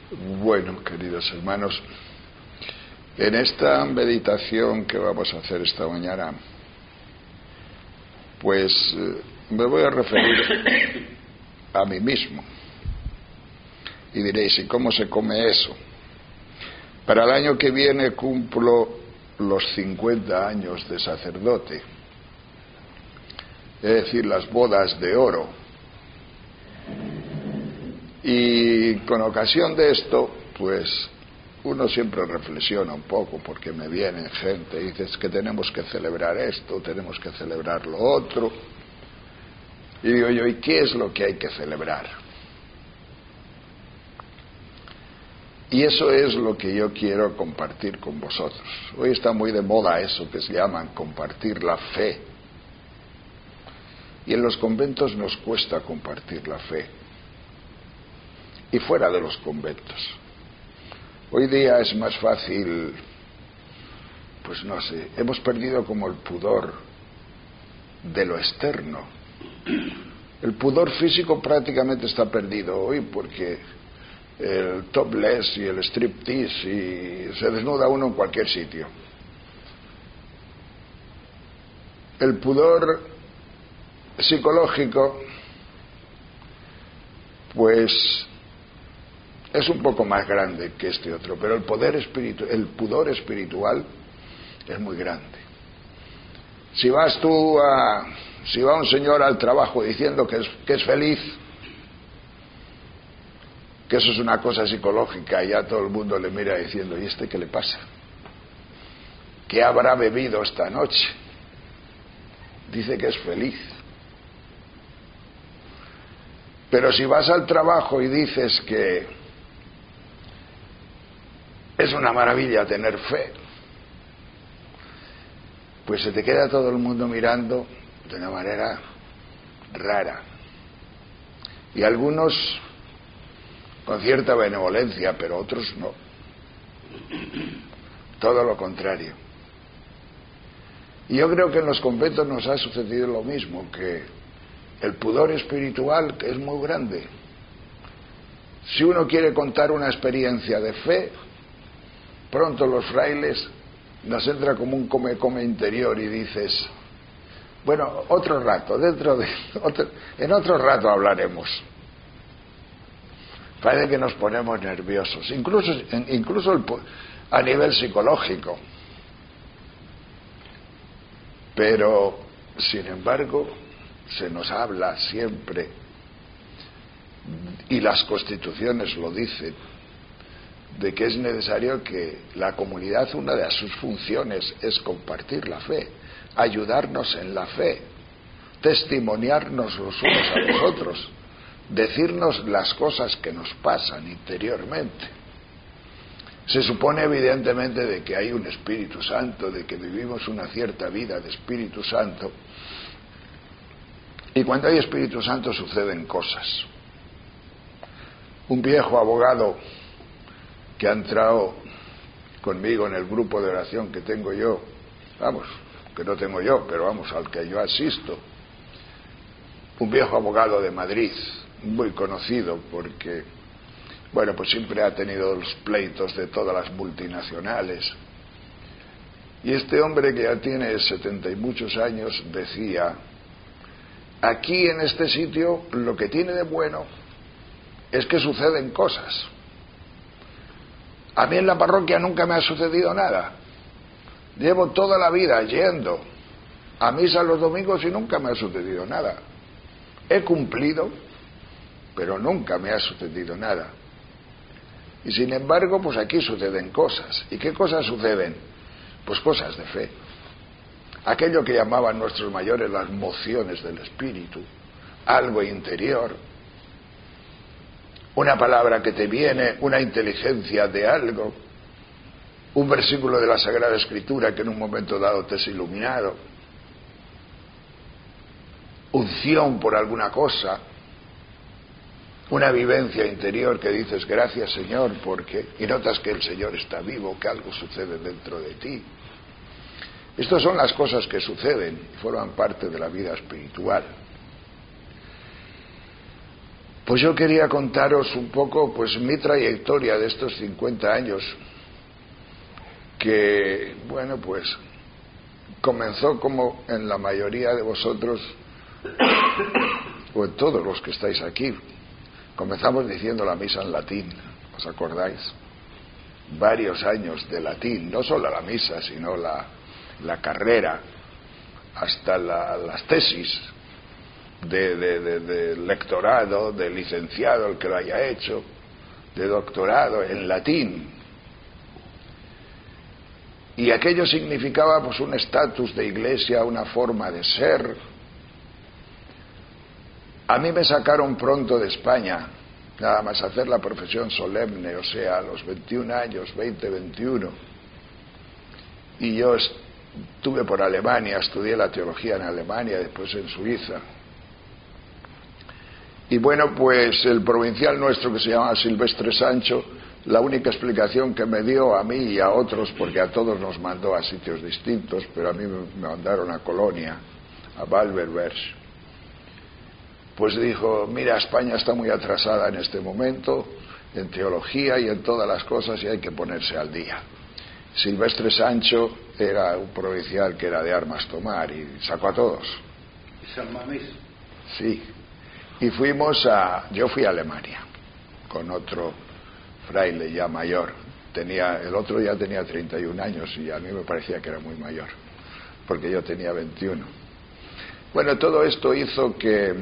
Bueno, queridos hermanos, en esta meditación que vamos a hacer esta mañana, pues me voy a referir a mí mismo. Y diréis, ¿y cómo se come eso? Para el año que viene cumplo los 50 años de sacerdote, es decir, las bodas de oro. Y con ocasión de esto, pues uno siempre reflexiona un poco, porque me viene gente y dice que tenemos que celebrar esto, tenemos que celebrar lo otro. Y digo yo, ¿y qué es lo que hay que celebrar? Y eso es lo que yo quiero compartir con vosotros. Hoy está muy de moda eso que se llaman compartir la fe. Y en los conventos nos cuesta compartir la fe. Y fuera de los conventos. Hoy día es más fácil, pues no sé, hemos perdido como el pudor de lo externo. El pudor físico prácticamente está perdido hoy porque el topless y el striptease y se desnuda uno en cualquier sitio. El pudor psicológico, pues es un poco más grande que este otro, pero el pudor espiritual es muy grande. Si va un señor al trabajo diciendo que es feliz, que eso es una cosa psicológica, y ya todo el mundo le mira diciendo, ¿y este qué le pasa? ¿Qué habrá bebido esta noche? Dice que es feliz. Pero si vas al trabajo y dices que es una maravilla tener fe, pues se te queda todo el mundo mirando de una manera rara. Y algunos con cierta benevolencia, pero otros no. Todo lo contrario. Y yo creo que en los conventos nos ha sucedido lo mismo, que el pudor espiritual que es muy grande. Si uno quiere contar una experiencia de fe, pronto los frailes nos entra como un come interior y dices, bueno, otro rato, en otro rato hablaremos. Parece que nos ponemos nerviosos, incluso a nivel psicológico. Pero, sin embargo, se nos habla siempre, y las constituciones lo dicen, de que es necesario que la comunidad, una de sus funciones es compartir la fe, ayudarnos en la fe, testimoniarnos los unos a los otros, decirnos las cosas que nos pasan interiormente. Se supone evidentemente de que hay un Espíritu Santo, de que vivimos una cierta vida de Espíritu Santo, y cuando hay Espíritu Santo suceden cosas. Un viejo abogado que ha entrado conmigo en el grupo de oración que tengo yo, que no tengo yo, pero al que yo asisto, un viejo abogado de Madrid, muy conocido porque, pues siempre ha tenido los pleitos de todas las multinacionales. Y este hombre, que ya tiene 70 y muchos años, decía, aquí en este sitio lo que tiene de bueno es que suceden cosas. A mí en la parroquia nunca me ha sucedido nada. Llevo toda la vida yendo a misa los domingos y nunca me ha sucedido nada. He cumplido, pero nunca me ha sucedido nada. Y sin embargo, pues aquí suceden cosas. ¿Y qué cosas suceden? Pues cosas de fe. Aquello que llamaban nuestros mayores las mociones del espíritu, algo interior, una palabra que te viene, una inteligencia de algo, un versículo de la Sagrada Escritura que en un momento dado te es iluminado, unción por alguna cosa, una vivencia interior que dices gracias Señor porque, y notas que el Señor está vivo, que algo sucede dentro de ti. Estas son las cosas que suceden y forman parte de la vida espiritual. Pues yo quería contaros un poco pues mi trayectoria de estos 50 años, que, bueno, pues comenzó como en la mayoría de vosotros, o en todos los que estáis aquí. Comenzamos diciendo la misa en latín, ¿os acordáis? Varios años de latín, no solo la misa, sino la carrera, hasta las tesis de lectorado, de licenciado, el que lo haya hecho, de doctorado en latín. Y aquello significaba pues un estatus de iglesia, una forma de ser. A mí me sacaron pronto de España, nada más hacer la profesión solemne, o sea, a los 21 años, 20, 21. Y yo estuve por Alemania, estudié la teología en Alemania, después en Suiza. Y bueno, pues el provincial nuestro, que se llamaba Silvestre Sancho, la única explicación que me dio a mí y a otros, porque a todos nos mandó a sitios distintos, pero a mí me mandaron a Colonia, a Valverberg, pues dijo: mira, España está muy atrasada en este momento, en teología y en todas las cosas, y hay que ponerse al día. Silvestre Sancho era un provincial que era de armas tomar y sacó a todos. ¿Y San Mamés? Sí. Y yo fui a Alemania con otro fraile ya mayor. El otro ya tenía 31 años y a mí me parecía que era muy mayor, porque yo tenía 21. Bueno, todo esto hizo que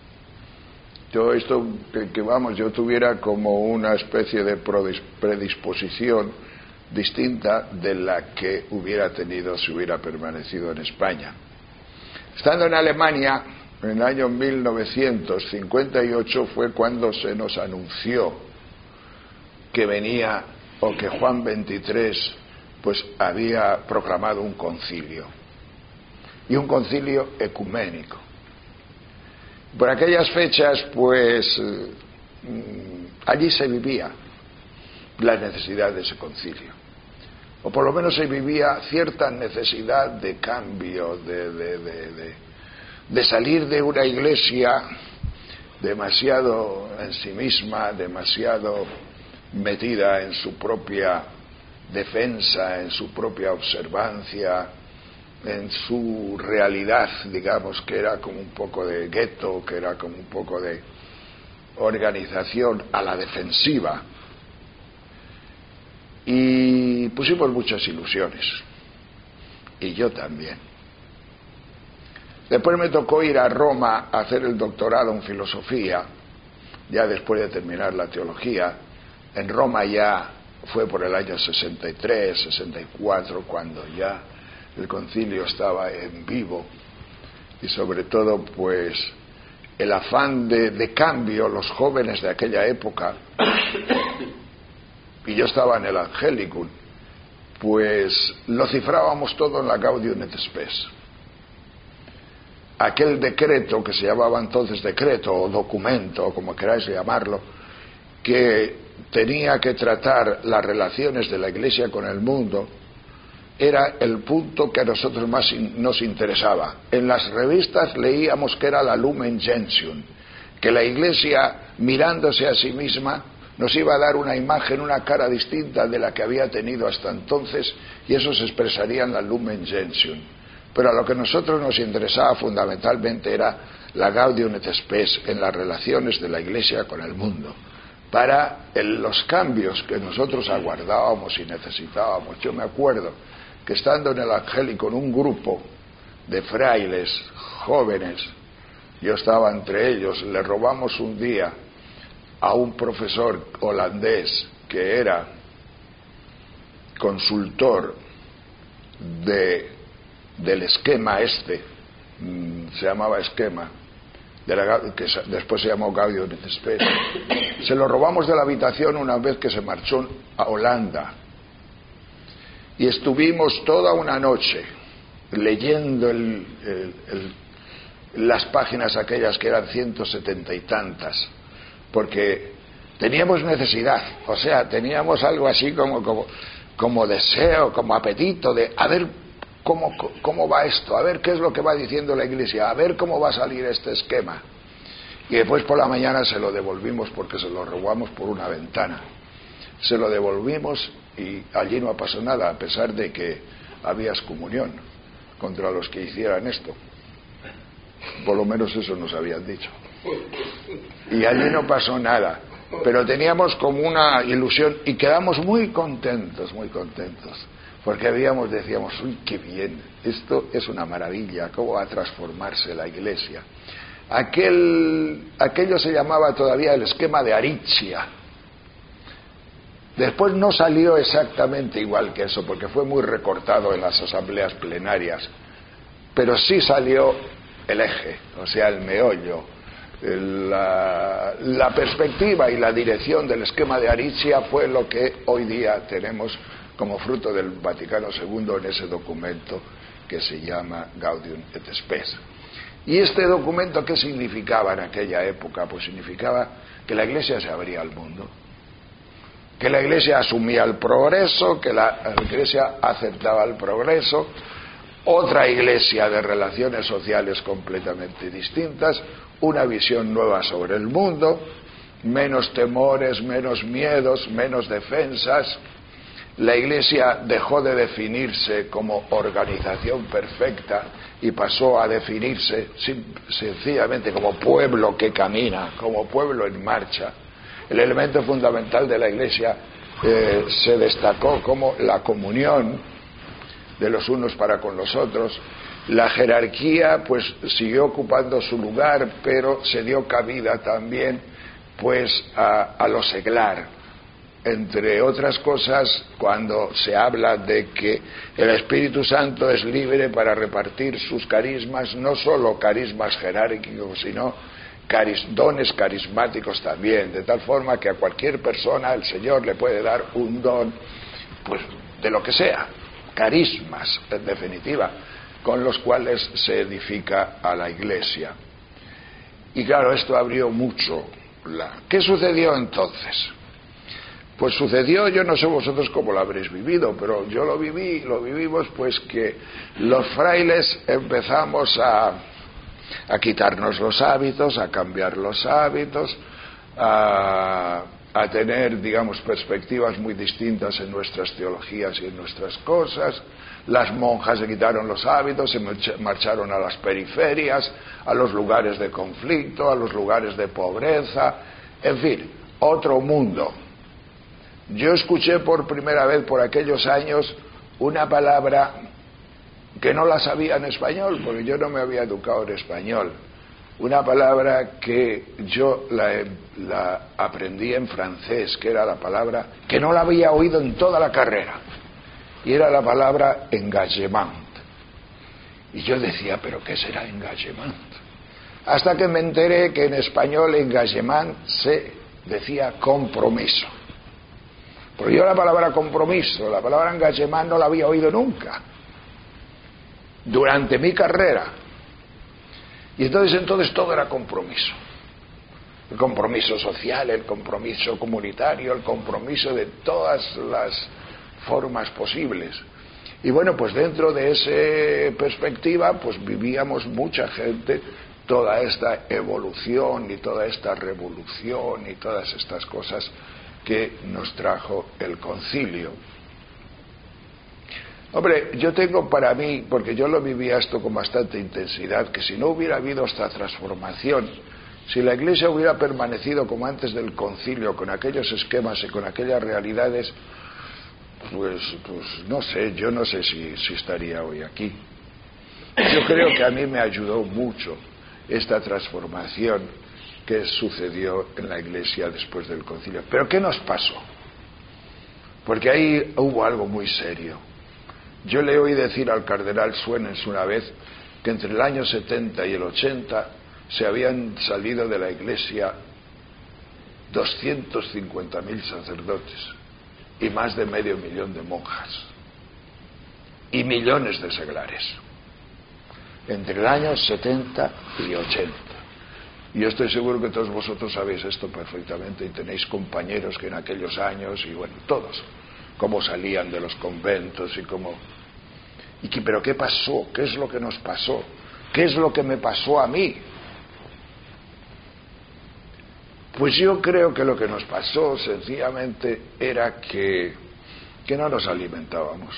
yo tuviera como una especie de predisposición distinta de la que hubiera tenido si hubiera permanecido en España. Estando en Alemania, en el año 1958 fue cuando se nos anunció que venía, o que Juan XXIII pues había proclamado un concilio, y un concilio ecuménico. Por aquellas fechas pues allí se vivía la necesidad de ese concilio, o por lo menos se vivía cierta necesidad de cambio, de salir de una iglesia demasiado en sí misma, demasiado metida en su propia defensa, en su propia observancia, en su realidad, digamos, que era como un poco de gueto, que era como un poco de organización a la defensiva. Y pusimos muchas ilusiones, y yo también. Después me tocó ir a Roma a hacer el doctorado en filosofía, ya después de terminar la teología. En Roma ya fue por el año 63, 64, cuando ya el concilio estaba en vivo, y sobre todo pues el afán de cambio, los jóvenes de aquella época, y yo estaba en el Angelicum, pues lo cifrábamos todo en la Gaudium et Spes. Aquel decreto, que se llamaba entonces decreto o documento, o como queráis llamarlo, que tenía que tratar las relaciones de la Iglesia con el mundo, era el punto que a nosotros más nos interesaba. En las revistas leíamos que era la Lumen Gentium, que la Iglesia, mirándose a sí misma, nos iba a dar una imagen, una cara distinta de la que había tenido hasta entonces, y eso se expresaría en la Lumen Gentium. Pero a lo que a nosotros nos interesaba fundamentalmente era la Gaudium et Spes en las relaciones de la Iglesia con el mundo, para los cambios que nosotros aguardábamos y necesitábamos. Yo me acuerdo que estando en el Angélico, en un grupo de frailes jóvenes, yo estaba entre ellos, le robamos un día a un profesor holandés que era consultor del esquema se llamaba esquema, que después se llamó Gaudium et Spes. Se lo robamos de la habitación una vez que se marchó a Holanda, y estuvimos toda una noche leyendo las páginas aquellas que eran 170 y tantas, porque teníamos necesidad, o sea, teníamos algo así como deseo, como apetito de a ver cómo va esto, a ver qué es lo que va diciendo la Iglesia, a ver cómo va a salir este esquema. Y después por la mañana se lo devolvimos porque se lo robamos por una ventana. Se lo devolvimos y allí no pasó nada, a pesar de que había excomunión contra los que hicieran esto. Por lo menos eso nos habían dicho. Y allí no pasó nada. Pero teníamos como una ilusión y quedamos muy contentos, porque decíamos, uy, qué bien, esto es una maravilla, cómo va a transformarse la Iglesia. Aquello se llamaba todavía el esquema de Aritzia. Después no salió exactamente igual que eso, porque fue muy recortado en las asambleas plenarias, pero sí salió el eje, o sea, el meollo. La perspectiva y la dirección del esquema de Aritzia fue lo que hoy día tenemos como fruto del Vaticano II en ese documento que se llama Gaudium et Spes. ¿Y este documento qué significaba en aquella época? Pues significaba que la Iglesia se abría al mundo, que la Iglesia asumía el progreso, que la Iglesia aceptaba el progreso, otra Iglesia de relaciones sociales completamente distintas, una visión nueva sobre el mundo, menos temores, menos miedos, menos defensas. La Iglesia dejó de definirse como organización perfecta y pasó a definirse sencillamente como pueblo que camina, como pueblo en marcha. El elemento fundamental de la Iglesia se destacó como la comunión de los unos para con los otros. La jerarquía pues siguió ocupando su lugar, pero se dio cabida también pues a lo seglar. Entre otras cosas, cuando se habla de que el Espíritu Santo es libre para repartir sus carismas, no solo carismas jerárquicos, sino dones carismáticos también, de tal forma que a cualquier persona el Señor le puede dar un don, pues de lo que sea, carismas, en definitiva, con los cuales se edifica a la Iglesia. Y claro, esto abrió mucho. ¿Qué sucedió entonces? Pues sucedió, yo no sé vosotros cómo lo habréis vivido, pero yo lo vivimos pues que los frailes empezamos a quitarnos los hábitos, a cambiar los hábitos, a tener, digamos, perspectivas muy distintas en nuestras teologías y en nuestras cosas. Las monjas se quitaron los hábitos, se marcharon a las periferias, a los lugares de conflicto, a los lugares de pobreza, en fin, otro mundo. Yo escuché por primera vez por aquellos años una palabra que no la sabía en español, porque yo no me había educado en español. Una palabra que yo la aprendí en francés, que era la palabra que no la había oído en toda la carrera, y era la palabra engagement. Y yo decía, ¿pero qué será engagement? Hasta que me enteré que en español engagement se decía compromiso. Porque yo la palabra compromiso, la palabra engagement no la había oído nunca durante mi carrera. Y entonces todo era compromiso. El compromiso social, el compromiso comunitario, el compromiso de todas las formas posibles. Y bueno, pues dentro de esa perspectiva pues vivíamos mucha gente toda esta evolución y toda esta revolución y todas estas cosas que nos trajo el concilio. Hombre, yo tengo para mí, porque yo lo vivía esto con bastante intensidad, que si no hubiera habido esta transformación, si la Iglesia hubiera permanecido como antes del concilio, con aquellos esquemas y con aquellas realidades, pues no sé, yo no sé si estaría hoy aquí. Yo creo que a mí me ayudó mucho esta transformación que sucedió en la Iglesia después del concilio. ¿Pero qué nos pasó? Porque ahí hubo algo muy serio. Yo le oí decir al cardenal Suenens una vez que entre el año 70 y el 80 se habían salido de la Iglesia 250.000 sacerdotes y más de 500.000 de monjas y millones de seglares entre el año 70 y 80. Y yo estoy seguro que todos vosotros sabéis esto perfectamente y tenéis compañeros que en aquellos años, y bueno, todos, cómo salían de los conventos y cómo... ¿Pero qué pasó? ¿Qué es lo que nos pasó? ¿Qué es lo que me pasó a mí? Pues yo creo que lo que nos pasó sencillamente era que no nos alimentábamos.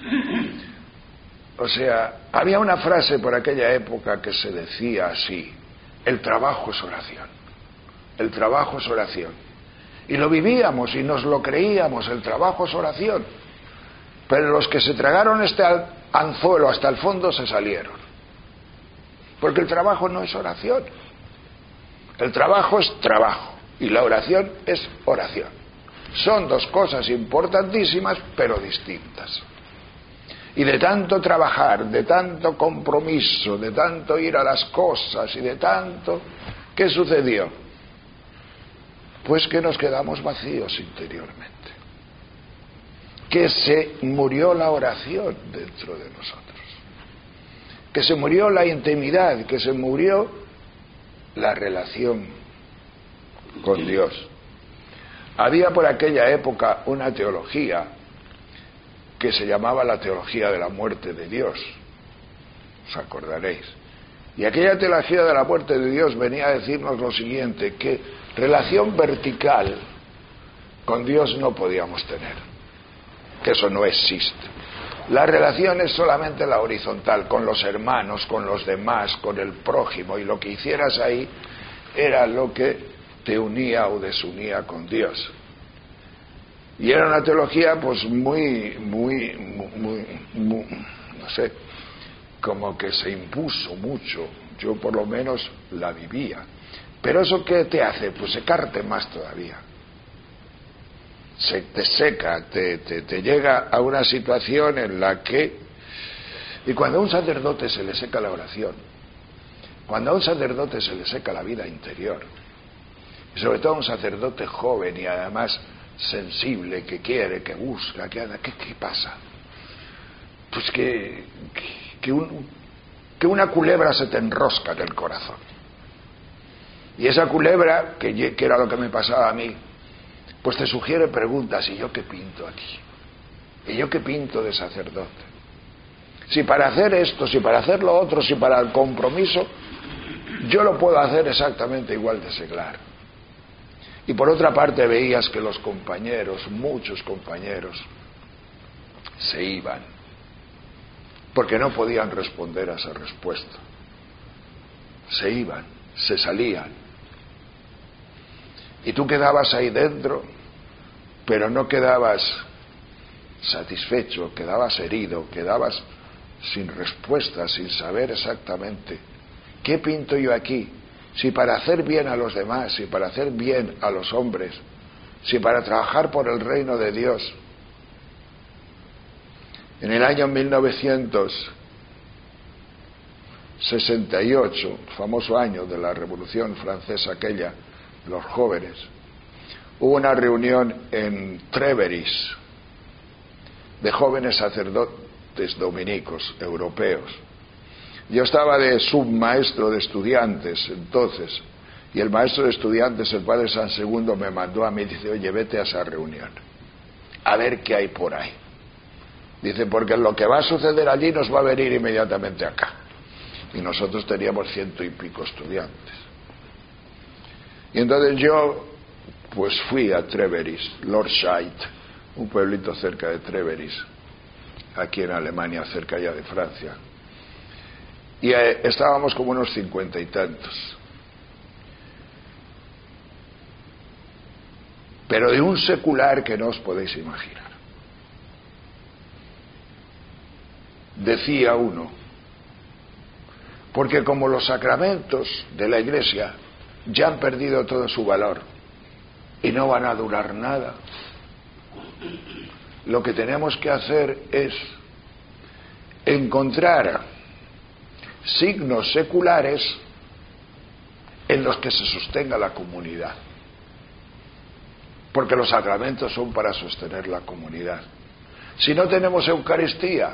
O sea, había una frase por aquella época que se decía así: el trabajo es oración, el trabajo es oración. Y lo vivíamos y nos lo creíamos, el trabajo es oración. Pero los que se tragaron este anzuelo hasta el fondo se salieron. Porque el trabajo no es oración. El trabajo es trabajo y la oración es oración. Son dos cosas importantísimas pero distintas. Y de tanto trabajar, de tanto compromiso, de tanto ir a las cosas y de tanto... ¿Qué sucedió? Pues que nos quedamos vacíos interiormente. Que se murió la oración dentro de nosotros. Que se murió la intimidad, que se murió la relación con Dios. Había por aquella época una teología que se llamaba la teología de la muerte de Dios, os acordaréis. Y aquella teología de la muerte de Dios venía a decirnos lo siguiente: que relación vertical con Dios no podíamos tener, que eso no existe. La relación es solamente la horizontal, con los hermanos, con los demás, con el prójimo, y lo que hicieras ahí era lo que te unía o desunía con Dios. Y era una teología pues muy, no sé, como que se impuso mucho. Yo por lo menos la vivía. Pero ¿eso qué te hace? Pues secarte más todavía. Se te seca, te llega a una situación en la que... Y cuando a un sacerdote se le seca la oración, cuando a un sacerdote se le seca la vida interior, y sobre todo a un sacerdote joven y además sensible, que quiere, que busca, que anda, ¿qué pasa? Pues que una culebra se te enrosca en el corazón. Y esa culebra, que era lo que me pasaba a mí, pues te sugiere preguntas: ¿y yo qué pinto aquí? ¿Y yo qué pinto de sacerdote? Si para hacer esto, si para hacer lo otro, si para el compromiso, yo lo puedo hacer exactamente igual de seglar. Y por otra parte veías que los compañeros, muchos compañeros, se iban, porque no podían responder a esa respuesta. Se iban, se salían. Y tú quedabas ahí dentro, pero no quedabas satisfecho, quedabas herido, quedabas sin respuesta, sin saber exactamente qué pinto yo aquí. Si para hacer bien a los demás, si para hacer bien a los hombres, si para trabajar por el reino de Dios. En el año 1968, famoso año de la Revolución Francesa aquella, los jóvenes, hubo una reunión en Tréveris de jóvenes sacerdotes dominicos europeos. Yo estaba de submaestro de estudiantes entonces, y el maestro de estudiantes, el padre San Segundo, me mandó a mí, dice: oye, vete a esa reunión, a ver qué hay por ahí. Dice, porque lo que va a suceder allí nos va a venir inmediatamente acá. Y nosotros teníamos 100 y pico estudiantes. Y entonces yo, pues fui a Tréveris, Lorscheid, un pueblito cerca de Tréveris, aquí en Alemania, cerca ya de Francia. Y estábamos como unos 50 y tantos. Pero de un secular que no os podéis imaginar. Decía uno, porque como los sacramentos de la Iglesia ya han perdido todo su valor y no van a durar nada, lo que tenemos que hacer es encontrar signos seculares en los que se sostenga la comunidad, porque los sacramentos son para sostener la comunidad. Si no tenemos Eucaristía,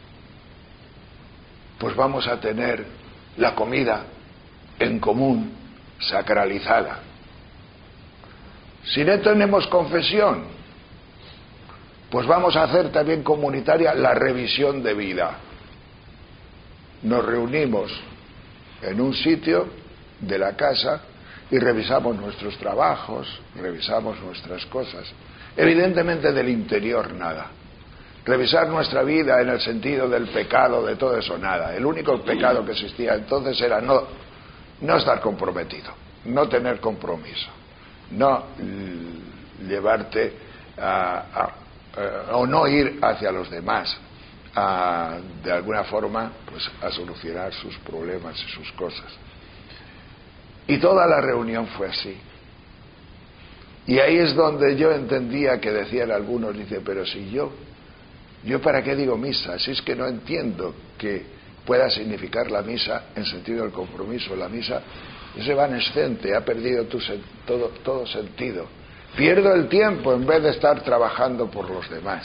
pues vamos a tener la comida en común, sacralizada. Si no tenemos confesión, pues vamos a hacer también comunitaria la revisión de vida. Nos reunimos en un sitio de la casa y revisamos nuestros trabajos, revisamos nuestras cosas. Evidentemente del interior nada. Revisar nuestra vida en el sentido del pecado, de todo eso nada. El único pecado que existía entonces era no estar comprometido, no tener compromiso, no llevarte o no ir hacia los demás de alguna forma pues a solucionar sus problemas y sus cosas. Y toda la reunión fue así. Y ahí es donde yo entendía que decían algunos, dice, pero si yo para qué digo misa, si es que no entiendo que pueda significar la misa en sentido del compromiso. La misa es evanescente, ha perdido todo sentido. Pierdo el tiempo en vez de estar trabajando por los demás.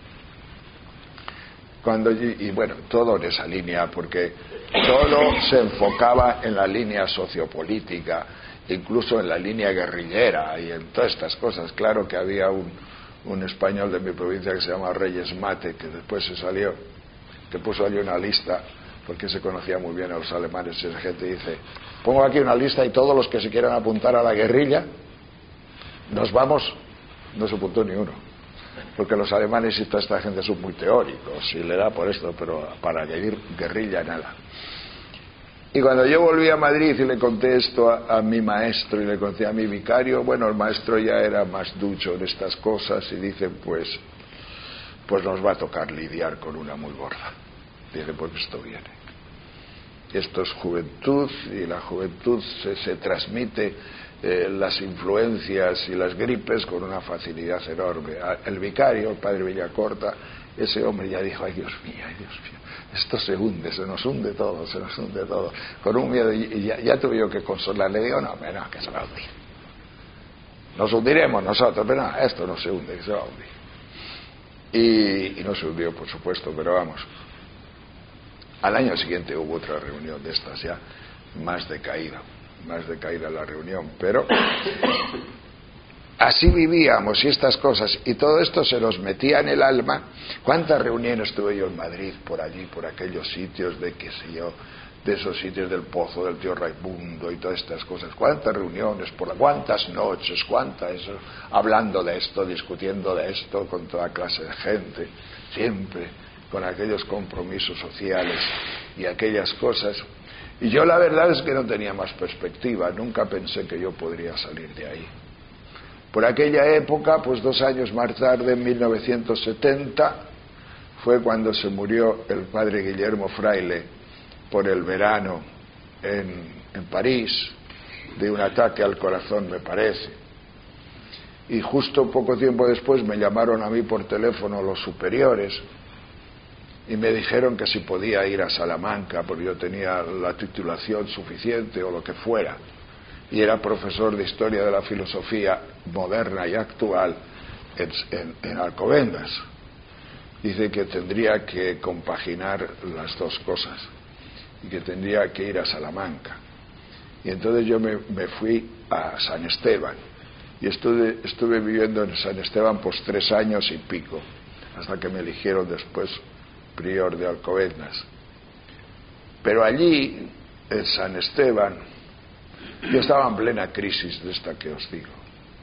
Y bueno, todo en esa línea, porque todo se enfocaba en la línea sociopolítica, incluso en la línea guerrillera y en todas estas cosas. Claro que había un español de mi provincia que se llama Reyes Mate, que después se salió, que puso allí una lista, porque se conocía muy bien a los alemanes, y la gente dice, pongo aquí una lista y todos los que se quieran apuntar a la guerrilla, nos vamos. No se apuntó ni uno, porque los alemanes y toda esta gente son muy teóricos, y le da por esto, pero para guerrilla nada. Y cuando yo volví a Madrid y le conté esto a mi maestro y le conté a mi vicario, bueno, el maestro ya era más ducho en estas cosas y dice, pues nos va a tocar lidiar con una muy gorda. Dice, pues esto viene. Esto es juventud, y la juventud se transmite las influencias y las gripes con una facilidad enorme. El vicario, el padre Villacorta, ese hombre ya dijo, ay Dios mío, esto se hunde, se nos hunde todo, con un miedo, y ya tuve yo que consolarle. Le digo, no, que se va a hundir, nos hundiremos nosotros, pero no, esto no se hunde, que se va a hundir. Y no se hundió, por supuesto, pero vamos, al año siguiente hubo otra reunión de estas ya, más decaída la reunión, pero así vivíamos, y estas cosas, y todo esto se nos metía en el alma. ¿Cuántas reuniones tuve yo en Madrid, por allí, por aquellos sitios de qué sé yo, de esos sitios del Pozo, del tío Raimundo y todas estas cosas? ¿Cuántas reuniones, cuántas noches, hablando de esto, discutiendo de esto con toda clase de gente, siempre con aquellos compromisos sociales y aquellas cosas? Y yo la verdad es que no tenía más perspectiva, nunca pensé que yo podría salir de ahí. Por aquella época, pues 2 años más tarde, en 1970, fue cuando se murió el padre Guillermo Fraile por el verano en París, de un ataque al corazón, me parece. Y justo poco tiempo después me llamaron a mí por teléfono los superiores y me dijeron que si podía ir a Salamanca, porque yo tenía la titulación suficiente o lo que fuera, y era profesor de Historia de la Filosofía moderna y actual en Alcobendas. Dice que tendría que compaginar las dos cosas y que tendría que ir a Salamanca. Y entonces yo me fui a San Esteban y estuve viviendo en San Esteban pues 3 años y pico, hasta que me eligieron después prior de Alcobendas. Pero allí, en San Esteban, yo estaba en plena crisis de esta que os digo.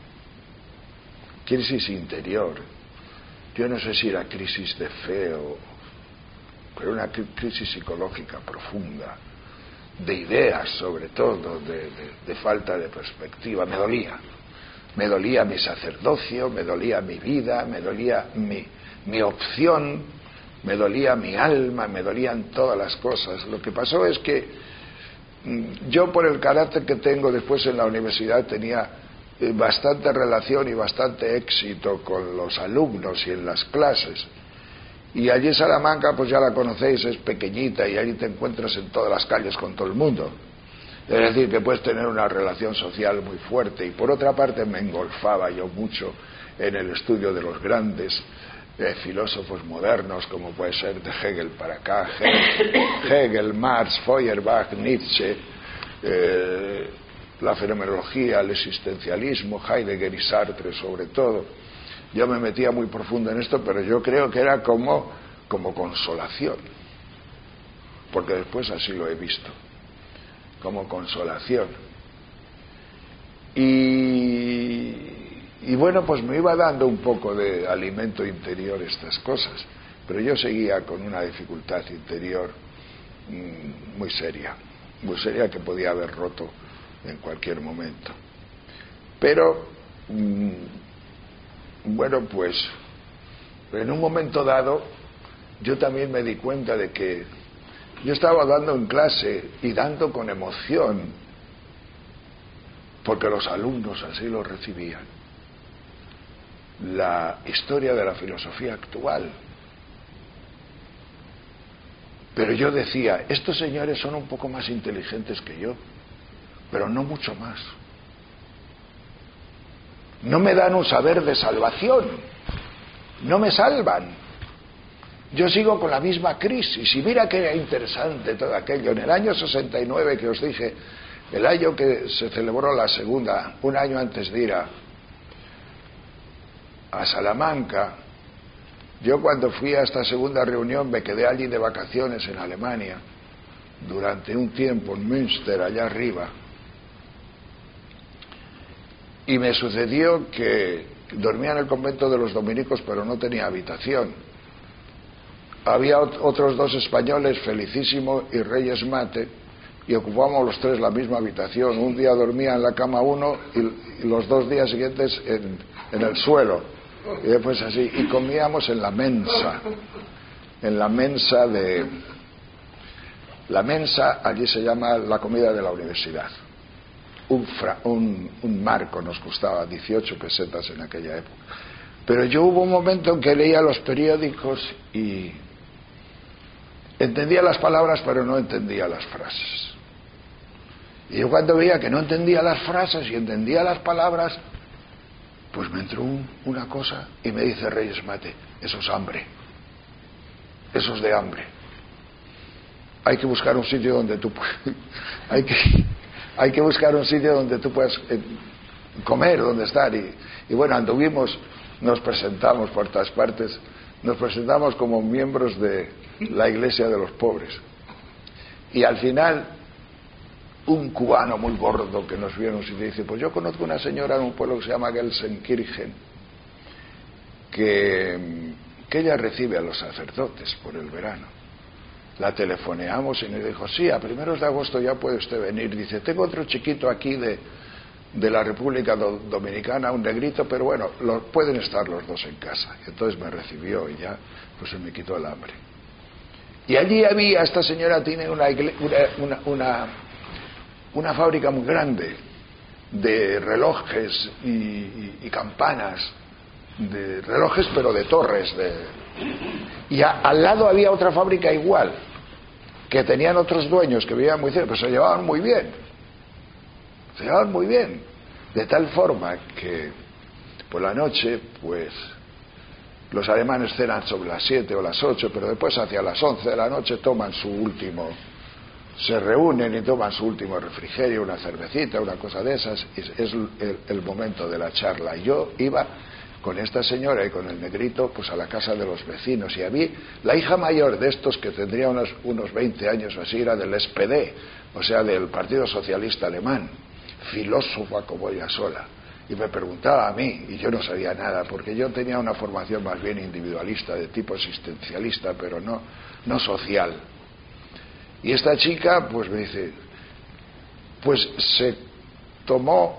Crisis interior. Yo no sé si era crisis de fe pero una crisis psicológica profunda, de ideas sobre todo, de falta de perspectiva. Me dolía mi sacerdocio, me dolía mi vida, me dolía mi opción, me dolía mi alma, me dolían todas las cosas. Lo que pasó es que yo, por el carácter que tengo, después en la universidad tenía bastante relación y bastante éxito con los alumnos y en las clases. Y allí en Salamanca, pues ya la conocéis, es pequeñita y allí te encuentras en todas las calles con todo el mundo. Es decir, que puedes tener una relación social muy fuerte. Y por otra parte me engolfaba yo mucho en el estudio de los grandes filósofos modernos, como puede ser de Hegel para acá, Hegel, Marx, Feuerbach, Nietzsche, la fenomenología, el existencialismo, Heidegger y Sartre sobre todo. Yo me metía muy profundo en esto, pero yo creo que era como consolación, porque después así lo he visto, como consolación. Y bueno, pues me iba dando un poco de alimento interior estas cosas, pero yo seguía con una dificultad interior muy seria que podía haber roto en cualquier momento. Pero bueno, pues en un momento dado yo también me di cuenta de que yo estaba dando en clase y dando con emoción, porque los alumnos así lo recibían, la historia de la filosofía actual. Pero yo decía, estos señores son un poco más inteligentes que yo, pero no mucho más. No me dan un saber de salvación, no me salvan. Yo sigo con la misma crisis, y mira que era interesante todo aquello. En el año 69 que os dije, el año que se celebró la segunda, un año antes de ir a Salamanca, yo cuando fui a esta segunda reunión me quedé allí de vacaciones en Alemania durante un tiempo en Münster, allá arriba, y me sucedió que dormía en el convento de los dominicos, pero no tenía habitación. Había otros dos españoles, Felicísimo y Reyes Mate, y ocupábamos los tres la misma habitación. Un día dormía en la cama uno y los 2 días siguientes en el suelo, y después así, y comíamos en la mensa allí se llama la comida de la universidad. Un marco nos costaba 18 pesetas en aquella época. Pero yo hubo un momento en que leía los periódicos y entendía las palabras, pero no entendía las frases. Y yo cuando veía que no entendía las frases y entendía las palabras, pues me entró una cosa y me dice Reyes Mate, eso es hambre, eso es de hambre. Hay que buscar un sitio donde tú hay que buscar un sitio donde tú puedas comer, donde estar. Y bueno, anduvimos, nos presentamos por todas partes, nos presentamos como miembros de la Iglesia de los Pobres. Y al final, un cubano muy gordo que nos vio en un sitio dice, pues yo conozco una señora en un pueblo que se llama Gelsenkirchen, que ella recibe a los sacerdotes por el verano. La telefoneamos y nos dijo, sí, a 1 de agosto ya puede usted venir. Dice, tengo otro chiquito aquí de la República Dominicana, un negrito, pero bueno, pueden estar los dos en casa. Y entonces me recibió y ya pues se me quitó el hambre. Y allí había, esta señora tiene una fábrica muy grande de relojes y campanas, de relojes pero de torres, y al lado había otra fábrica igual, que tenían otros dueños que vivían muy cerca, pero se llevaban muy bien, de tal forma que por la noche pues los alemanes cenan sobre las 7 o las 8, pero después hacia las 11 de la noche se reúnen y toman su último refrigerio, una cervecita, una cosa de esas, y es el momento de la charla. Yo iba con esta señora y con el negrito pues a la casa de los vecinos, y a mí la hija mayor de estos, que tendría unos 20 años o así, era del SPD, o sea del Partido Socialista Alemán, filósofa como ella sola, y me preguntaba a mí, y yo no sabía nada, porque yo tenía una formación más bien individualista, de tipo existencialista, pero no social. Y esta chica pues me dice, pues se tomó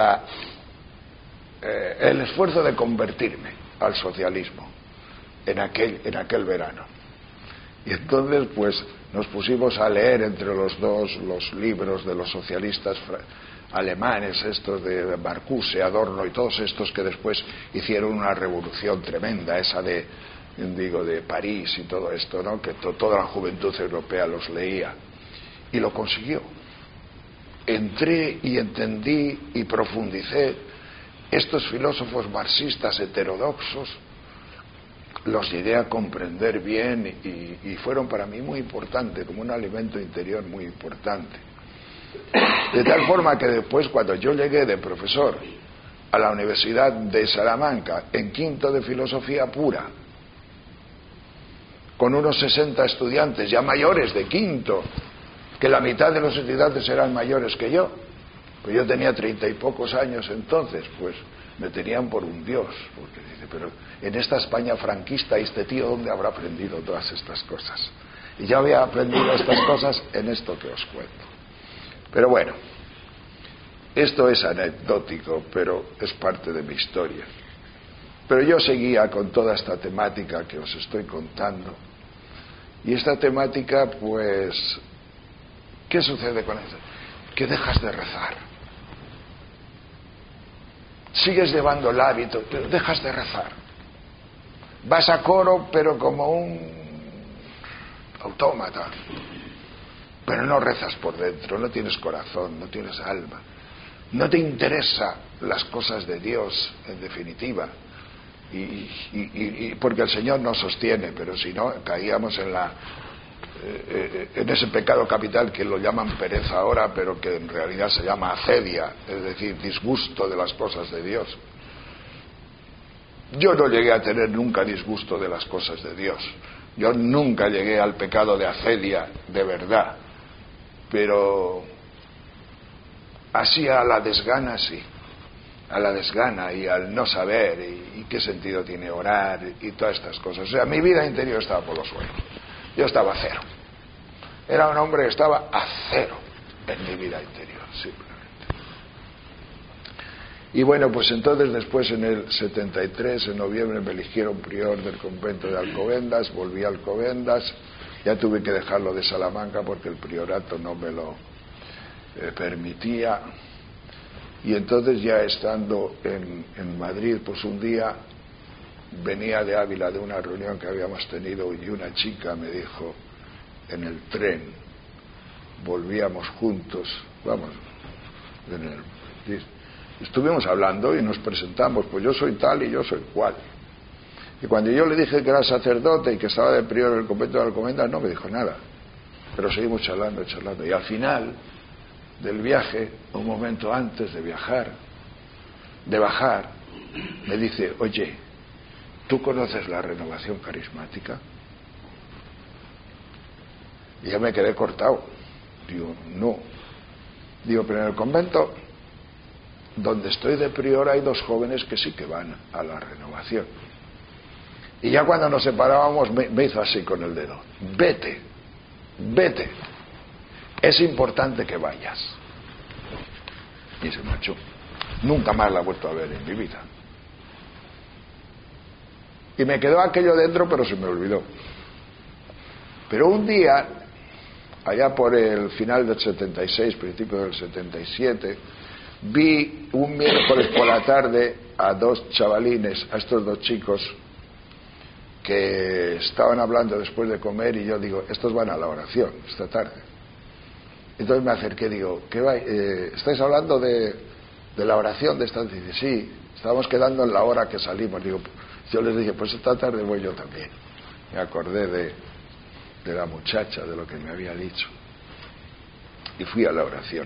el esfuerzo de convertirme al socialismo en aquel verano. Y entonces pues nos pusimos a leer entre los dos los libros de los socialistas alemanes, estos de Marcuse, Adorno y todos estos que después hicieron una revolución tremenda, esa de París y todo esto, ¿no? Que toda la juventud europea los leía, y lo consiguió. Entré y entendí y profundicé estos filósofos marxistas heterodoxos, los llegué a comprender bien y fueron para mí muy importantes, como un alimento interior muy importante. De tal forma que después, cuando yo llegué de profesor a la Universidad de Salamanca en quinto de filosofía pura, con unos 60 estudiantes ya mayores de quinto, que la mitad de los estudiantes eran mayores que yo, Pues yo tenía 30 y pocos años entonces, pues me tenían por un dios, porque dice, pero en esta España franquista, este tío, ¿dónde habrá aprendido todas estas cosas? Y ya había aprendido estas cosas en esto que os cuento. Pero bueno, esto es anecdótico, pero es parte de mi historia. Pero yo seguía con toda esta temática que os estoy contando. Y esta temática, pues, ¿qué sucede con eso? Que dejas de rezar. Sigues llevando el hábito, pero dejas de rezar. Vas a coro, pero como un autómata. Pero no rezas por dentro, no tienes corazón, no tienes alma. No te interesan las cosas de Dios, en definitiva. Y porque el Señor nos sostiene, pero si no, caíamos en ese pecado capital que lo llaman pereza ahora, pero que en realidad se llama acedia, es decir, disgusto de las cosas de Dios. Yo no llegué a tener nunca disgusto de las cosas de Dios. Yo nunca llegué al pecado de acedia, de verdad. Pero así a la desgana, sí. A la desgana y al no saber y qué sentido tiene orar y todas estas cosas. O sea, mi vida interior estaba por los suelos. Yo estaba a cero. Era un hombre que estaba a cero en mi vida interior, simplemente. Y bueno, pues entonces después en el 73, en noviembre, me eligieron prior del convento de Alcobendas, volví a Alcobendas, ya tuve que dejarlo de Salamanca porque el priorato no me lo permitía. Y entonces ya estando en Madrid, pues un día venía de Ávila de una reunión que habíamos tenido y una chica me dijo en el tren, volvíamos juntos, vamos, estuvimos hablando y nos presentamos, pues yo soy tal y yo soy cual. Y cuando yo le dije que era sacerdote y que estaba de prior en el convento de Alcobendas, no me dijo nada, pero seguimos charlando y al final del viaje, un momento antes de bajar, me dice, oye, ¿tú conoces la renovación carismática? Y ya me quedé cortado. Digo, no. Digo, pero en el convento donde estoy de prior hay 2 jóvenes que sí que van a la renovación. Y ya cuando nos separábamos me hizo así con el dedo, vete, es importante que vayas. Y se marchó. Nunca más la he vuelto a ver en mi vida. Y me quedó aquello dentro, pero se me olvidó. Pero un día, allá por el final del 76, principio del 77, vi un miércoles por la tarde a 2 chavalines, a estos 2 chicos que estaban hablando después de comer y yo digo, estos van a la oración esta tarde. Entonces me acerqué y digo, ¿qué va? ¿Estáis hablando de la oración de esta? Dice, sí, estábamos quedando en la hora que salimos. Digo, yo les dije, pues esta tarde voy yo también. Me acordé de la muchacha, de lo que me había dicho. Y fui a la oración.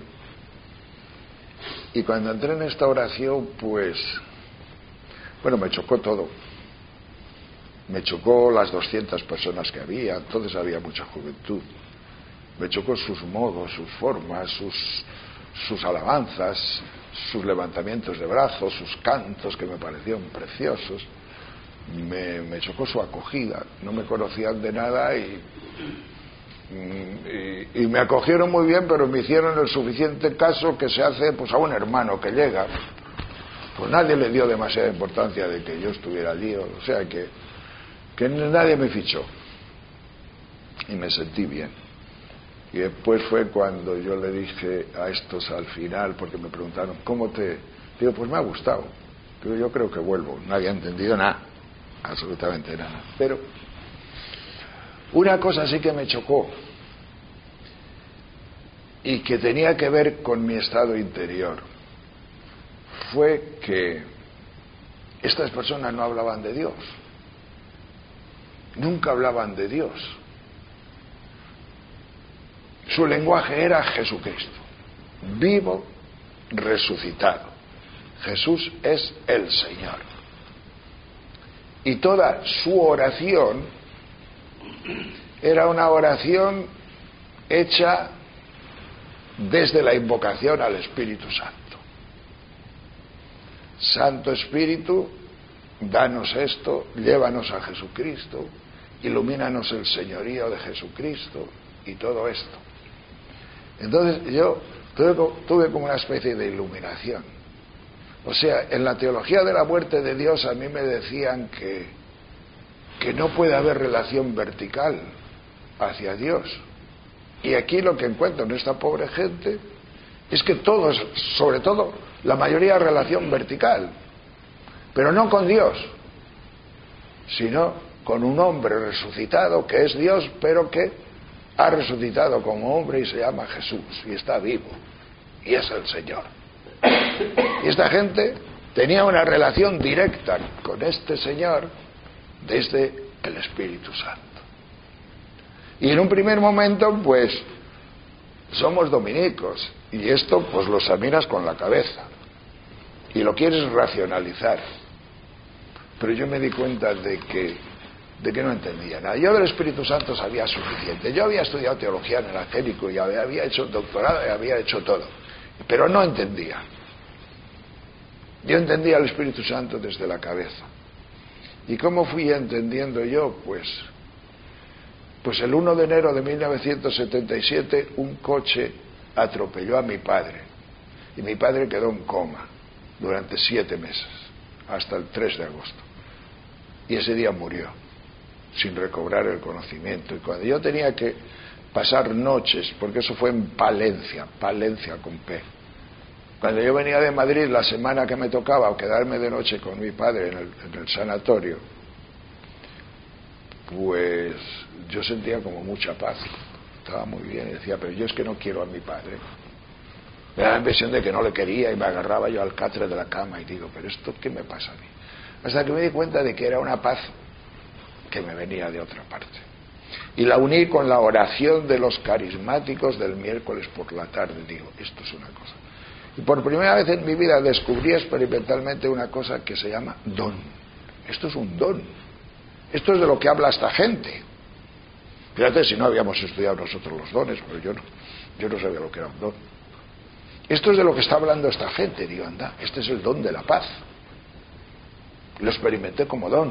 Y cuando entré en esta oración, pues, bueno, me chocó todo. Me chocó las 200 personas que había, entonces había mucha juventud. Me chocó sus modos, sus formas, sus alabanzas, sus levantamientos de brazos, sus cantos que me parecieron preciosos. Me chocó su acogida. No me conocían de nada y me acogieron muy bien, pero me hicieron el suficiente caso que se hace pues a un hermano que llega. Pues nadie le dio demasiada importancia de que yo estuviera allí, o sea que nadie me fichó. Y me sentí bien. Y después fue cuando yo le dije a estos al final, porque me preguntaron, ¿cómo te...? Digo, pues me ha gustado. Digo, yo creo que vuelvo. No había entendido nada, absolutamente nada. Pero una cosa sí que me chocó y que tenía que ver con mi estado interior fue que estas personas no hablaban de Dios. Nunca hablaban de Dios. Su lenguaje era Jesucristo, vivo, resucitado. Jesús es el Señor. Y toda su oración era una oración hecha desde la invocación al Espíritu Santo. Santo Espíritu, danos esto, llévanos a Jesucristo, ilumínanos el señorío de Jesucristo y todo esto. Entonces yo tuve como una especie de iluminación. O sea, en la teología de la muerte de Dios a mí me decían que no puede haber relación vertical hacia Dios. Y aquí lo que encuentro en esta pobre gente es que todos, sobre todo la mayoría, relación vertical, pero no con Dios, sino con un hombre resucitado que es Dios, pero que ha resucitado como hombre y se llama Jesús y está vivo y es el Señor. Y esta gente tenía una relación directa con este Señor desde el Espíritu Santo. Y en un primer momento, pues, somos dominicos, y esto, pues, lo examinas con la cabeza, y lo quieres racionalizar. Pero yo me di cuenta de que no entendía nada. Yo del Espíritu Santo sabía suficiente. Yo había estudiado teología en el Angélico, y había hecho doctorado, y había hecho todo, pero no entendía. Yo entendía el Espíritu Santo desde la cabeza. ¿Y cómo fui entendiendo yo? Pues el 1 de enero de 1977 un coche atropelló a mi padre y mi padre quedó en coma durante 7 meses, hasta el 3 de agosto. Y ese día murió, sin recobrar el conocimiento. Y cuando yo tenía que pasar noches, porque eso fue en Palencia con P, cuando yo venía de Madrid la semana que me tocaba quedarme de noche con mi padre en el sanatorio, pues yo sentía como mucha paz, estaba muy bien, y decía, pero yo es que no quiero a mi padre. Me daba la impresión de que no le quería y me agarraba yo al catre de la cama y digo, pero esto ¿qué me pasa a mí? Hasta que me di cuenta de que era una paz que me venía de otra parte. Y la uní con la oración de los carismáticos del miércoles por la tarde. Digo, esto es una cosa. Y por primera vez en mi vida descubrí experimentalmente una cosa que se llama don. Esto es un don. Esto es de lo que habla esta gente. Fíjate si no habíamos estudiado nosotros los dones, pero yo no sabía lo que era un don. Esto es de lo que está hablando esta gente. Digo, anda, este es el don de la paz. Lo experimenté como don.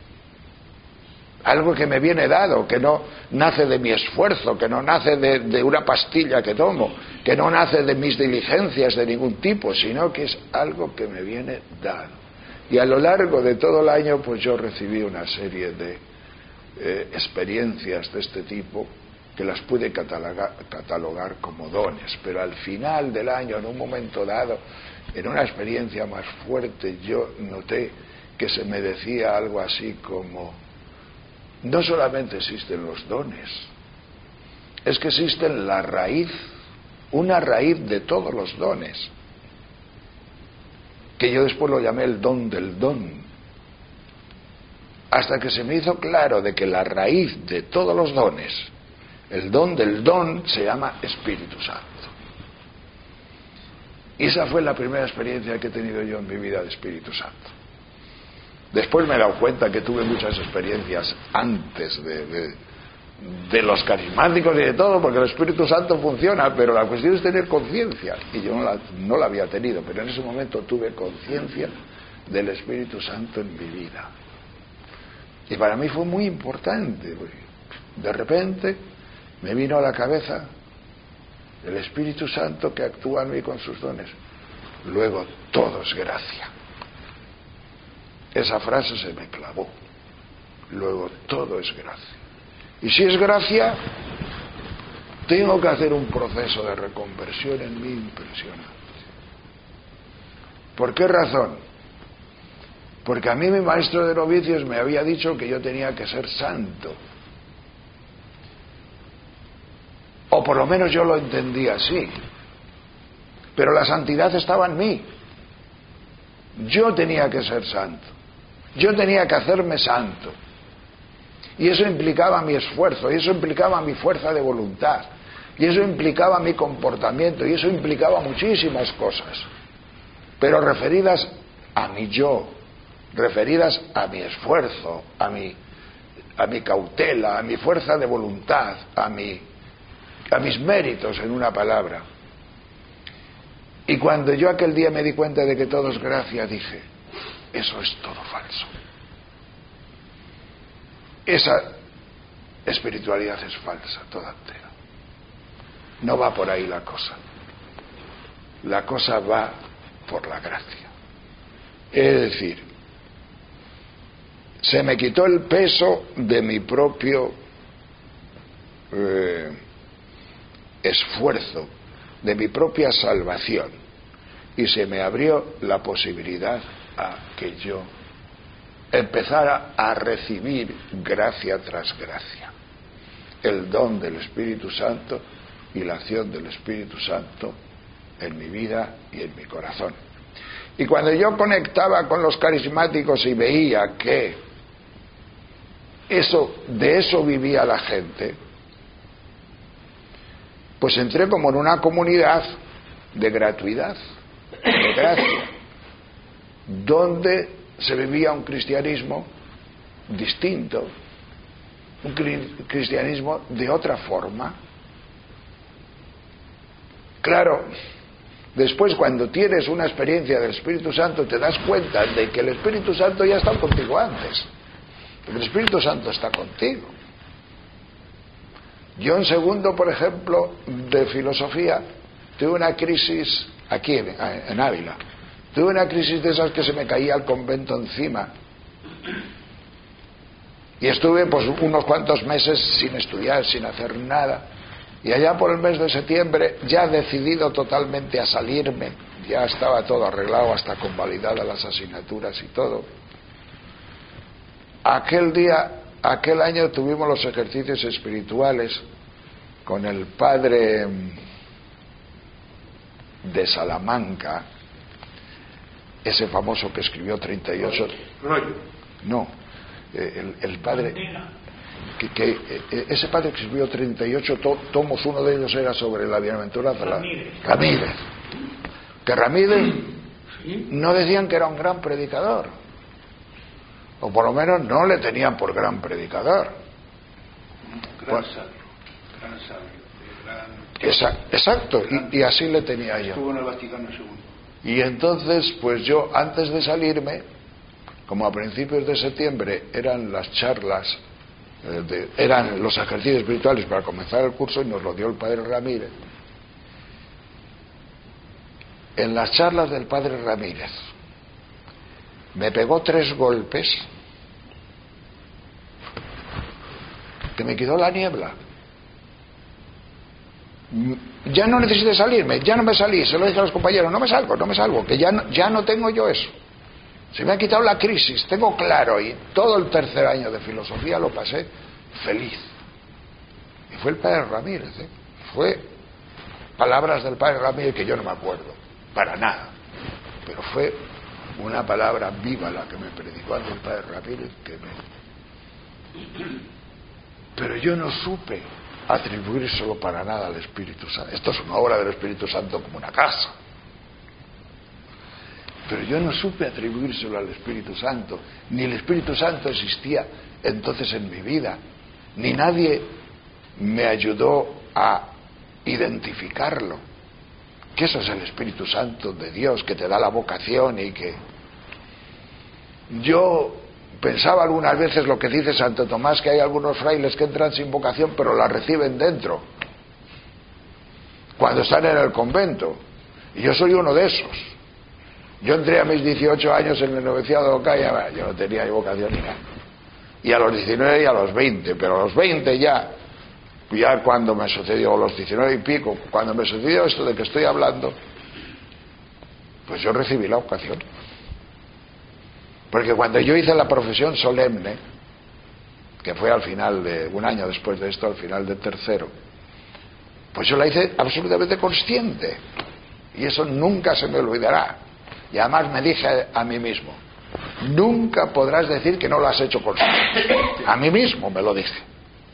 Algo que me viene dado, que no nace de mi esfuerzo, que no nace de una pastilla que tomo, que no nace de mis diligencias de ningún tipo, sino que es algo que me viene dado. Y a lo largo de todo el año, pues yo recibí una serie de experiencias de este tipo que las pude catalogar como dones. Pero al final del año, en un momento dado, en una experiencia más fuerte, yo noté que se me decía algo así como: no solamente existen los dones, es que existen la raíz, una raíz de todos los dones, que yo después lo llamé el don del don, hasta que se me hizo claro de que la raíz de todos los dones, el don del don, se llama Espíritu Santo. Y esa fue la primera experiencia que he tenido yo en mi vida de Espíritu Santo. Después me he dado cuenta que tuve muchas experiencias antes de los carismáticos y de todo, porque el Espíritu Santo funciona, pero la cuestión es tener conciencia, y yo no la había tenido, pero en ese momento tuve conciencia del Espíritu Santo en mi vida. Y para mí fue muy importante. De repente me vino a la cabeza el Espíritu Santo que actúa en mí con sus dones. Luego todo es gracia. Esa frase se me clavó. Luego todo es gracia. Y si es gracia, tengo que hacer un proceso de reconversión en mí impresionante. ¿Por qué razón? Porque a mí mi maestro de novicios me había dicho que yo tenía que ser santo. O por lo menos yo lo entendía así. Pero la santidad estaba en mí. Yo tenía que ser santo. Yo tenía que hacerme santo. Y eso implicaba mi esfuerzo, y eso implicaba mi fuerza de voluntad, y eso implicaba mi comportamiento, y eso implicaba muchísimas cosas. Pero referidas a mi yo, referidas a mi esfuerzo, a mi cautela, a mi fuerza de voluntad, a mis méritos, en una palabra. Y cuando yo aquel día me di cuenta de que todo es gracia, dije, eso es todo falso. Esa espiritualidad es falsa, toda entera. No va por ahí la cosa. La cosa va por la gracia. Es decir, se me quitó el peso de mi propio esfuerzo, de mi propia salvación, y se me abrió la posibilidad a que yo empezara a recibir gracia tras gracia, el don del Espíritu Santo y la acción del Espíritu Santo en mi vida y en mi corazón. Y cuando yo conectaba con los carismáticos y veía que de eso vivía la gente, pues entré como en una comunidad de gratuidad, de gracia, donde se vivía un cristianismo distinto, un cristianismo de otra forma. Claro, después cuando tienes una experiencia del Espíritu Santo te das cuenta de que el Espíritu Santo ya está contigo antes, porque el Espíritu Santo está contigo. Yo en segundo, por ejemplo, de filosofía, tuve una crisis aquí en Ávila. Tuve una crisis de esas que se me caía el convento encima. Y estuve pues unos cuantos meses sin estudiar, sin hacer nada. Y allá por el mes de septiembre, ya decidido totalmente a salirme, ya estaba todo arreglado, hasta convalidadas las asignaturas y todo. Aquel año tuvimos los ejercicios espirituales con el padre de Salamanca, ese famoso que escribió 38... No, el padre... ese padre que escribió 38 tomos, uno de ellos era sobre la bienaventuranza. Ramírez. Que Ramírez no decían que era un gran predicador, o por lo menos no le tenían por gran predicador. Gran sabio. Exacto, y así le tenía yo. Estuvo en el Vaticano II. Y entonces, pues yo, antes de salirme, como a principios de septiembre eran las charlas, eran los ejercicios espirituales para comenzar el curso, y nos lo dio el padre Ramírez. En las charlas del padre Ramírez me pegó 3 golpes que me quitó la niebla. Ya no necesité salirme, ya no me salí, se lo dije a los compañeros, no me salgo, que ya no tengo yo eso. Se me ha quitado la crisis, tengo claro, y todo el tercer año de filosofía lo pasé feliz. Y fue el padre Ramírez, fue palabras del padre Ramírez que yo no me acuerdo, para nada, pero fue una palabra viva la que me predicó el padre Ramírez, pero yo no supe atribuírselo para nada al Espíritu Santo. Esto es una obra del Espíritu Santo como una casa. Pero yo no supe atribuírselo al Espíritu Santo, ni el Espíritu Santo existía entonces en mi vida, ni nadie me ayudó a identificarlo, que eso es el Espíritu Santo de Dios, que te da la vocación. Y que yo pensaba algunas veces lo que dice Santo Tomás, que hay algunos frailes que entran sin vocación pero la reciben dentro cuando están en el convento, y yo soy uno de esos. Yo entré a mis 18 años en el noviciado de Ocaya, yo no tenía ni vocación ni nada, y a los 19 y a los 20, pero a los 20 ya cuando me sucedió, los 19 y pico, cuando me sucedió esto de que estoy hablando, pues yo recibí la vocación. Porque cuando yo hice la profesión solemne, que fue al final de un año después de esto, al final del tercero, pues yo la hice absolutamente consciente, y eso nunca se me olvidará. Y además me dije a mí mismo, nunca podrás decir que no lo has hecho consciente. A mí mismo me lo dije.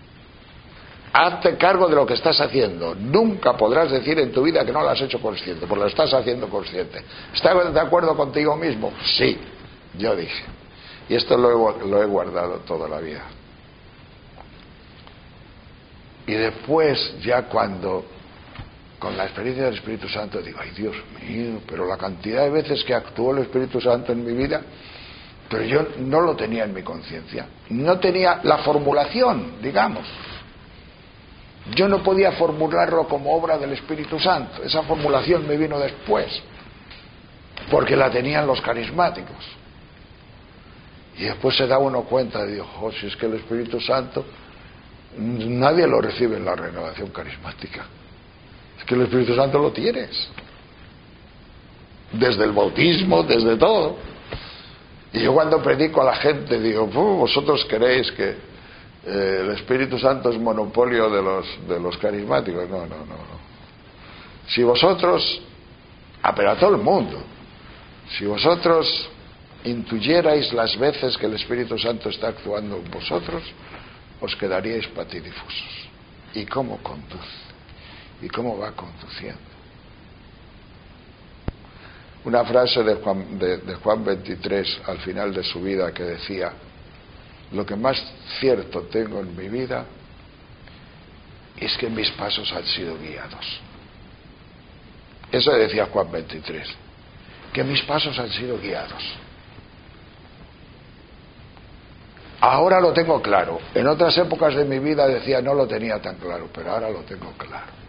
Hazte cargo de lo que estás haciendo. Nunca podrás decir en tu vida que no lo has hecho consciente, porque lo estás haciendo consciente. ¿Estás de acuerdo contigo mismo? Sí, yo dije. Y esto lo he guardado toda la vida. Y después, ya cuando con la experiencia del Espíritu Santo digo, ay Dios mío, pero la cantidad de veces que actuó el Espíritu Santo en mi vida, pero yo no lo tenía en mi conciencia, no tenía la formulación, digamos. Yo no podía formularlo como obra del Espíritu Santo, esa formulación me vino después, porque la tenían los carismáticos. Y después se da uno cuenta de, oh, si es que el Espíritu Santo nadie lo recibe en la renovación carismática. Es que el Espíritu Santo lo tienes. Desde el bautismo, desde todo. Y yo cuando predico a la gente digo, vosotros creéis que el Espíritu Santo es monopolio de los carismáticos. No. Si vosotros, pero a todo el mundo, si vosotros intuyerais las veces que el Espíritu Santo está actuando en vosotros, os quedaríais patidifusos. ¿Y cómo conduce? ¿Y cómo va conduciendo? Una frase de Juan 23 al final de su vida que decía, lo que más cierto tengo en mi vida es que mis pasos han sido guiados. Eso decía Juan 23, que mis pasos han sido guiados. Ahora lo tengo claro. En otras épocas de mi vida decía no lo tenía tan claro, pero ahora lo tengo claro.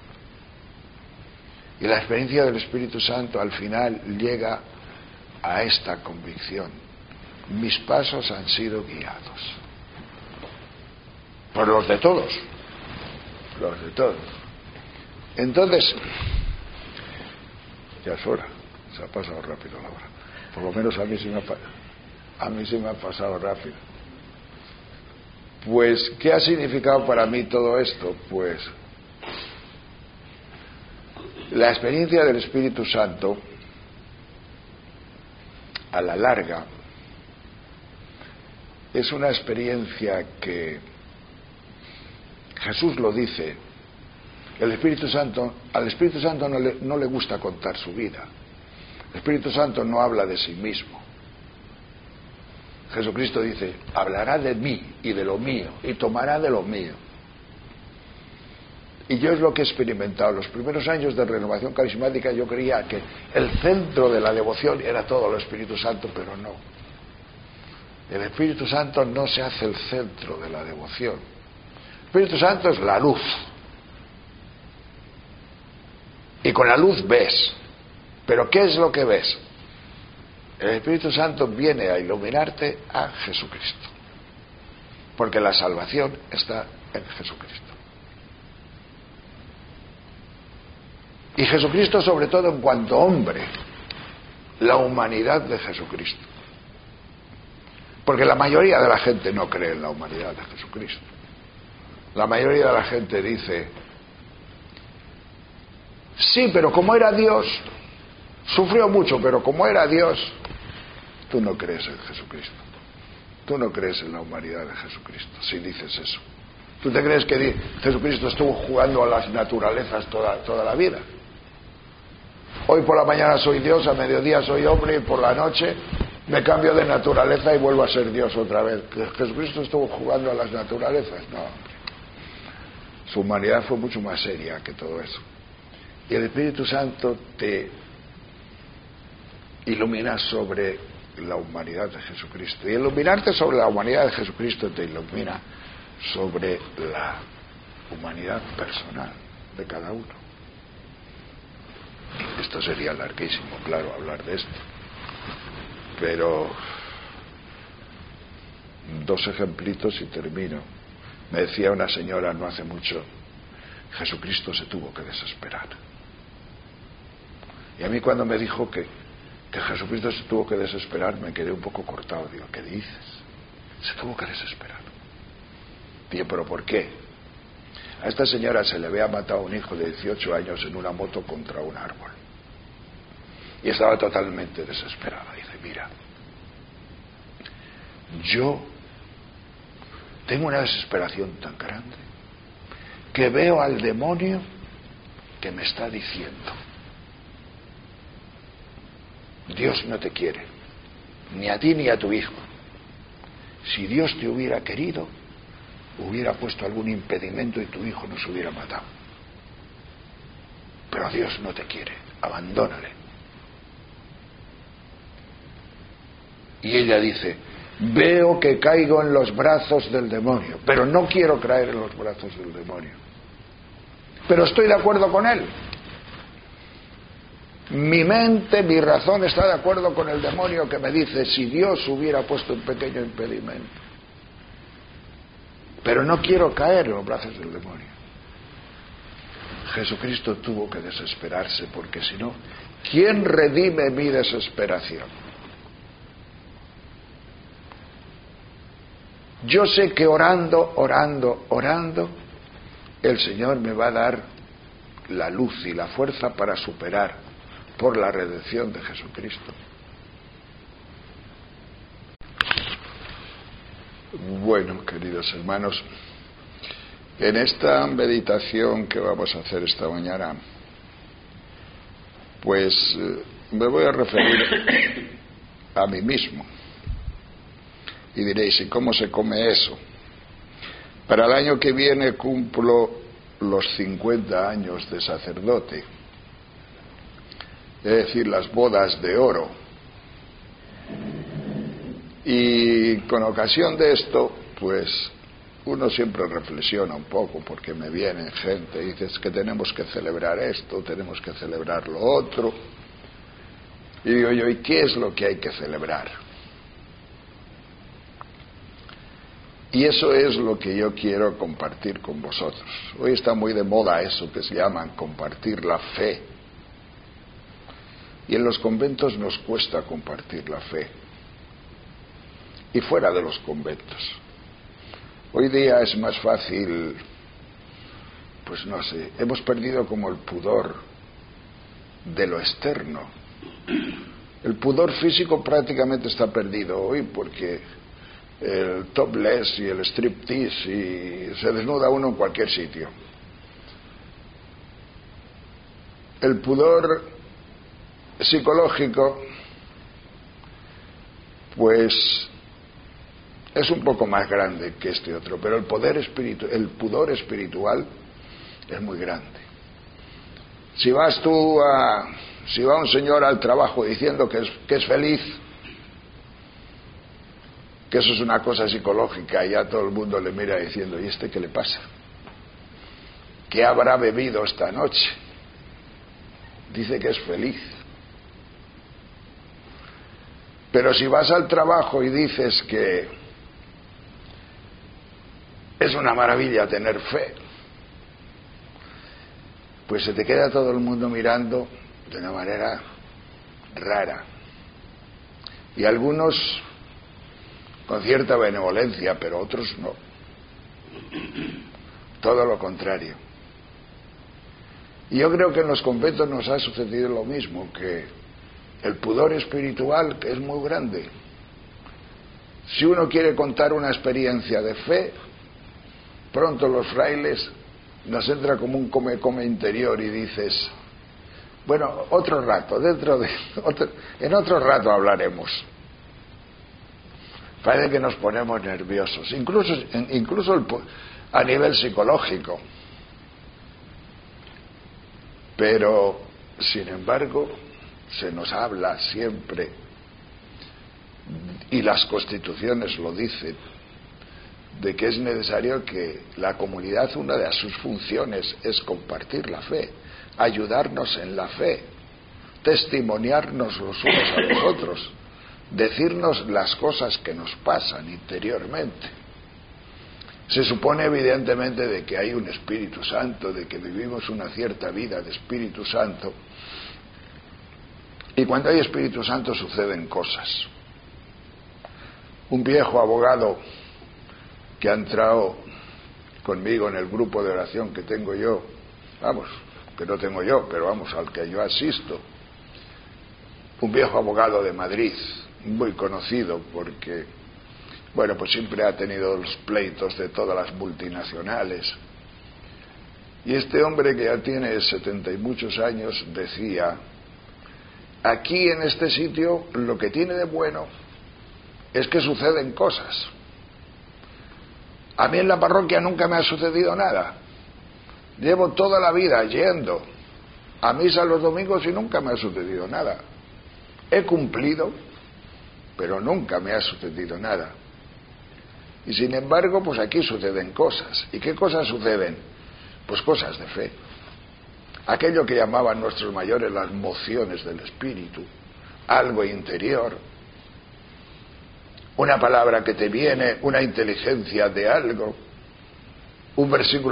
Y la experiencia del Espíritu Santo al final llega a esta convicción. Mis pasos han sido guiados. Por los de todos. Los de todos. Entonces, ya es hora. Se ha pasado rápido la hora. Por lo menos a mí sí me ha pasado rápido. Pues, ¿qué ha significado para mí todo esto? Pues la experiencia del Espíritu Santo, a la larga, es una experiencia que Jesús lo dice. Al Espíritu Santo no le gusta contar su vida. El Espíritu Santo no habla de sí mismo. Jesucristo dice, hablará de mí y de lo mío, y tomará de lo mío. Y yo es lo que he experimentado. Los primeros años de renovación carismática yo creía que el centro de la devoción era todo el Espíritu Santo, pero no. El Espíritu Santo no se hace el centro de la devoción. El Espíritu Santo es la luz. Y con la luz ves. ¿Pero qué es lo que ves? El Espíritu Santo viene a iluminarte a Jesucristo. Porque la salvación está en Jesucristo. Y Jesucristo sobre todo en cuanto hombre, la humanidad de Jesucristo. Porque la mayoría de la gente no cree en la humanidad de Jesucristo. La mayoría de la gente dice, sí, pero como era Dios, sufrió mucho, pero como era Dios, tú no crees en Jesucristo. Tú no crees en la humanidad de Jesucristo, si dices eso. ¿Tú te crees que Jesucristo estuvo jugando a las naturalezas toda la vida? Hoy por la mañana soy Dios, a mediodía soy hombre y por la noche me cambio de naturaleza y vuelvo a ser Dios otra vez. ¿Jesucristo estuvo jugando a las naturalezas? No, hombre. Su humanidad fue mucho más seria que todo eso. Y el Espíritu Santo te ilumina sobre la humanidad de Jesucristo. Y iluminarte sobre la humanidad de Jesucristo te ilumina sobre la humanidad personal de cada uno. Esto sería larguísimo, claro, hablar de esto. Pero 2 ejemplitos y termino. Me decía una señora no hace mucho, Jesucristo se tuvo que desesperar. Y a mí cuando me dijo que Jesucristo se tuvo que desesperar, me quedé un poco cortado. Digo, ¿qué dices? Se tuvo que desesperar. Digo, ¿pero por qué? A esta señora se le había matado un hijo de 18 años en una moto contra un árbol. Y estaba totalmente desesperada. Dice, mira, yo tengo una desesperación tan grande que veo al demonio que me está diciendo, Dios no te quiere, ni a ti ni a tu hijo. Si Dios te hubiera querido, hubiera puesto algún impedimento y tu hijo no se hubiera matado. Pero Dios no te quiere, abandónale. Y ella dice, veo que caigo en los brazos del demonio, pero no quiero caer en los brazos del demonio. Pero estoy de acuerdo con él. Mi mente, mi razón está de acuerdo con el demonio que me dice, si Dios hubiera puesto un pequeño impedimento. Pero no quiero caer en los brazos del demonio. Jesucristo tuvo que desesperarse, porque si no, ¿quién redime mi desesperación? Yo sé que orando, el Señor me va a dar la luz y la fuerza para superar por la redención de Jesucristo. Bueno, queridos hermanos, en esta meditación que vamos a hacer esta mañana, pues me voy a referir a mí mismo. Y diréis, ¿y cómo se come eso? Para el año que viene cumplo los 50 años de sacerdote, es decir, las bodas de oro. Y con ocasión de esto, pues uno siempre reflexiona un poco, porque me viene gente y dice que tenemos que celebrar esto, tenemos que celebrar lo otro. Y digo yo, ¿y qué es lo que hay que celebrar? Y eso es lo que yo quiero compartir con vosotros. Hoy está muy de moda eso que se llama compartir la fe. Y en los conventos nos cuesta compartir la fe. Y fuera de los conventos. Hoy día es más fácil, pues no sé, hemos perdido como el pudor de lo externo. El pudor físico prácticamente está perdido hoy, porque el topless y el striptease y se desnuda uno en cualquier sitio. El pudor psicológico pues es un poco más grande que este otro, pero el pudor espiritual es muy grande. Si va un señor al trabajo diciendo que es feliz, que eso es una cosa psicológica, y ya todo el mundo le mira diciendo, ¿y este qué le pasa? ¿Qué habrá bebido esta noche? Dice que es feliz. Pero si vas al trabajo y dices que es una maravilla tener fe, pues se te queda todo el mundo mirando de una manera rara. Y algunos con cierta benevolencia, pero otros no. Todo lo contrario. Y yo creo que en los conventos nos ha sucedido lo mismo, que el pudor espiritual, que es muy grande. Si uno quiere contar una experiencia de fe, pronto los frailes nos entra como un come interior y dices, bueno, otro rato, en otro rato hablaremos. Parece que nos ponemos nerviosos, incluso a nivel psicológico. Pero, sin embargo, se nos habla siempre, y las constituciones lo dicen, de que es necesario que la comunidad, una de sus funciones es compartir la fe, ayudarnos en la fe, testimoniarnos los unos a los otros, decirnos las cosas que nos pasan interiormente. Se supone evidentemente de que hay un Espíritu Santo, de que vivimos una cierta vida de Espíritu Santo, y cuando hay Espíritu Santo suceden cosas. Un viejo abogado que ha entrado conmigo en el grupo de oración que tengo yo, que no tengo yo, pero vamos, al que yo asisto, un viejo abogado de Madrid, muy conocido porque, bueno, pues siempre ha tenido los pleitos de todas las multinacionales. Y este hombre, que ya tiene 70 y muchos años, decía, aquí en este sitio lo que tiene de bueno es que suceden cosas. A mí en la parroquia nunca me ha sucedido nada. Llevo toda la vida yendo a misa los domingos y nunca me ha sucedido nada. He cumplido, pero nunca me ha sucedido nada. Y sin embargo, pues aquí suceden cosas. ¿Y qué cosas suceden? Pues cosas de fe. Aquello que llamaban nuestros mayores las mociones del espíritu, algo interior, una palabra que te viene, una inteligencia de algo, un versículo